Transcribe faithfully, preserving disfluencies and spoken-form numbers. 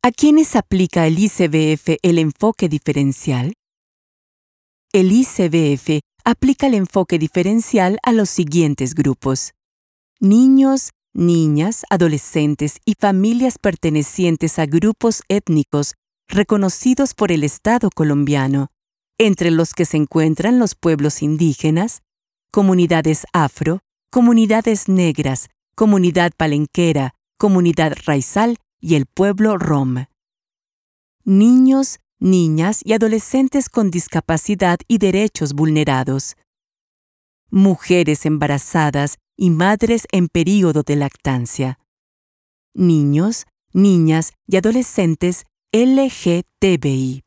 ¿A quiénes aplica el I C B F el enfoque diferencial? El I C B F aplica el enfoque diferencial a los siguientes grupos: niños, niñas, adolescentes y familias pertenecientes a grupos étnicos reconocidos por el Estado colombiano, entre los que se encuentran los pueblos indígenas, comunidades afro, comunidades negras, comunidad palenquera, comunidad raizal y el pueblo rom. Niños, niñas y adolescentes con discapacidad y derechos vulnerados. Mujeres embarazadas y madres en período de lactancia. Niños, niñas y adolescentes L G T B I.